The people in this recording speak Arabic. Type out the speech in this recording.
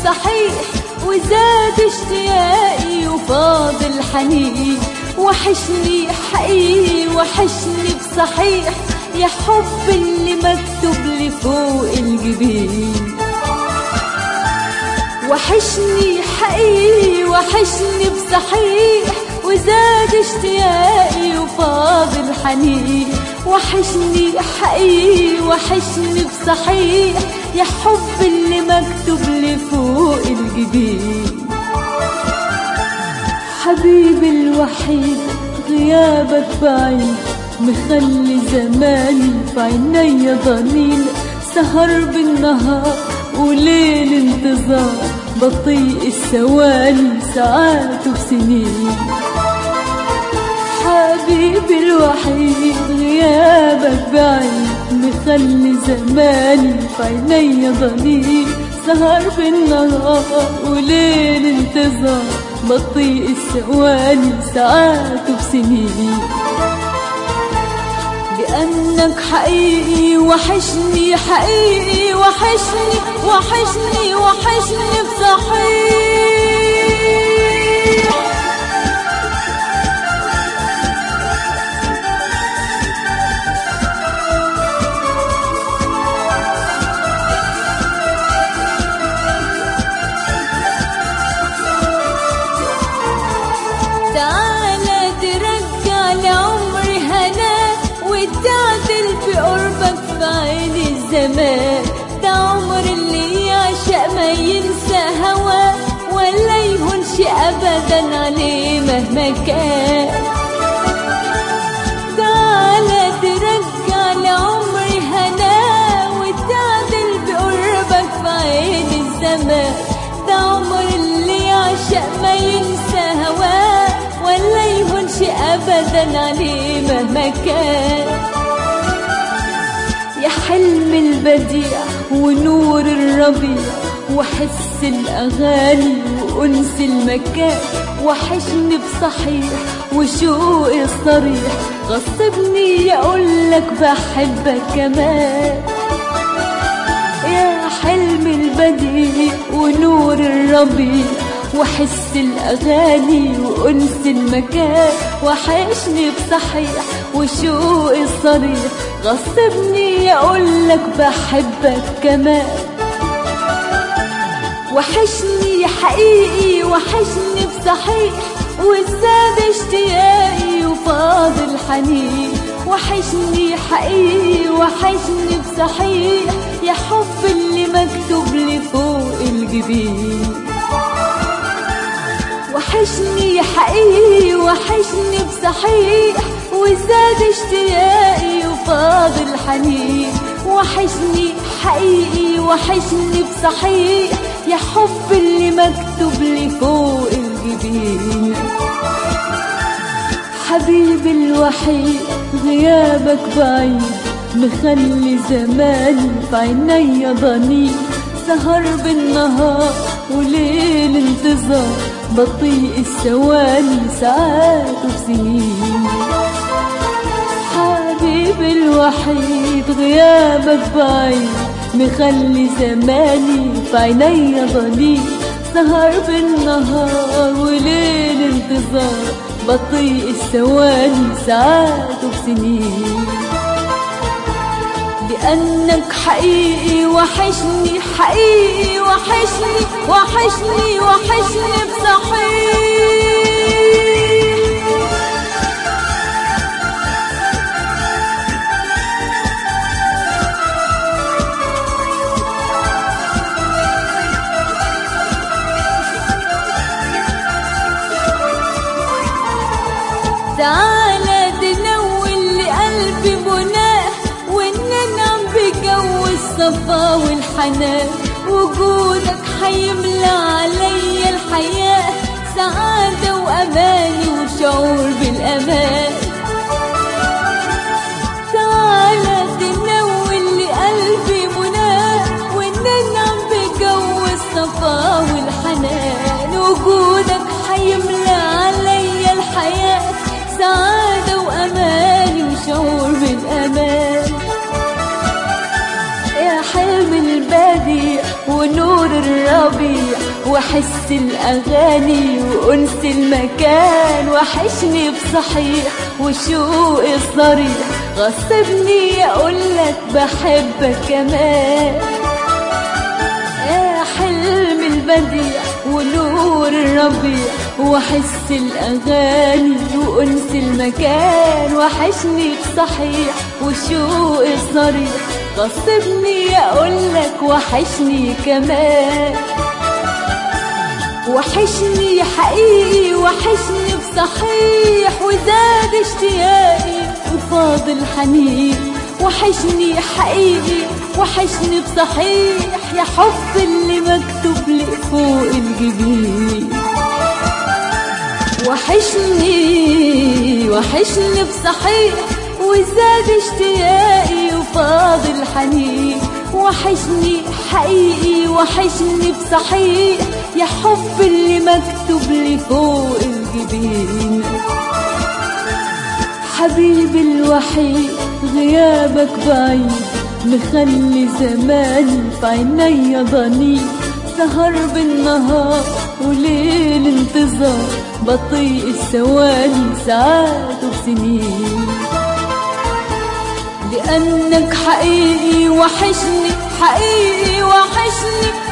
بصحيح وزاد اشتياقي وفاض الحنين. وحشني حقيقي وحشني بصحيح يا حب اللي مكتوب لي فوق الجبين. وحشني حقيقي وحشني بصحيح وزاد اشتياقي وفاض الحنين. وحشني حقيقي وحشني بصحيح يا حب اللي مكتوب لي فوق الجبين. حبيبي الوحيد غيابك بعيد مخلي زماني في عينيا ضنين. سهر بالنهار وليل انتظار بطيء الثواني ساعات وسنين. حبيبي الوحيد غيابك بعيد مخلي زماني في عينيا ضنين. سهر بالنهار وليل انتظار بطيء الثواني ساعات وسنين. لأنك حقيقي وحشني حقيقي وحشني وحشني وحشني بصحيح. تعالى ترجع لعمري هناك وتعدل في قربك في عين الزمان. ده عمر اللي يعشق ما ينسى هواه ولا يهونش أبدا عليه مهما كان. تعالى ترجع لعمري هناك وتعدل بقربك في عين الزمان. ده عمر اللي يعشق ما ينسى هواه ولا يهونش أبدا عليه مهما كان. يا حلم البديع ونور الربيع وحس الأغاني وأنس المكان. وحشني بصحيح وشوقي الصريح غصبني أقولك بحبك كمان. يا حلم البديع ونور الربيع وحس الأغاني وأنس المكان. وحشني بصحيح وشوقي الصريح غصبني أقولك بحبك كمان. وحشني حقيقي وحشني بصحيح وزاد اشتياقي وفاض الحنين. وحشني حقيقي وحشني بصحيح يا حب اللي مكتوب لي فوق الجبين. وحشني حقيقي وحشني بصحيح وزاد اشتياقي وفاض الحنين. وحشني حقيقي وحشني بصحيح يا حب اللي مكتوب لي فوق الجبين. حبيبي الوحيد غيابك بعيد مخلي زماني في عينيا ضنين. سهر بالنهار وليل انتظار بطيء الثواني ساعات وسنين. حبيبي الوحيد غيابك بعيد مخلي زماني في عينيا ضنين. سهر بالنهار وليل انتظار بطيء الثواني ساعات وسنين. لأنك حقيقي وحشني حقيقي وحشني وحشني وحشني بصحيح. تعالى تنول لقلبي مناه وننعم بجو الصفا والحنان. وجودك حيملى عليا الحياة سعادة وأماني وشعور بالأمان. تعالى تنول لقلبي مناه وننعم بجو الصفا والحنان. وجودك حيملى عليا الحياة سعادة وأماني وشعور بالأمان. يا حلم البديع ونور الربيع واحس الاغاني وانس المكان، وحشني بصحيح وشوق الصريح، غصبني اقولك بحبك كمان. يا حلم البديع ونور الربيع، واحس الاغاني وانس المكان، وحشني بصحيح وشوق الصريح، غصبني اقولك وحشني كمان. وحشني حقيقي وحشني بصحيح، وزاد اشتياقي وفاض الحنين، وحشني حقيقي وحشني بصحيح، يا حب اللي مكتوب لي فوق الجبين. وحشني بصحيح، وزاد اشتياقي وفاض الحنين، وحشني حقيقي وحشني بصحيح، يا حب اللي مكتوب لي فوق الجبين. حبيبي الوحيد غيابك بعيد، مخلي زماني في عينيا ضنين، سهر بالنهار وليل انتظار، بطيء الثواني ساعات وسنين. لأنك حقيقي وحشني، حقيقي وحشني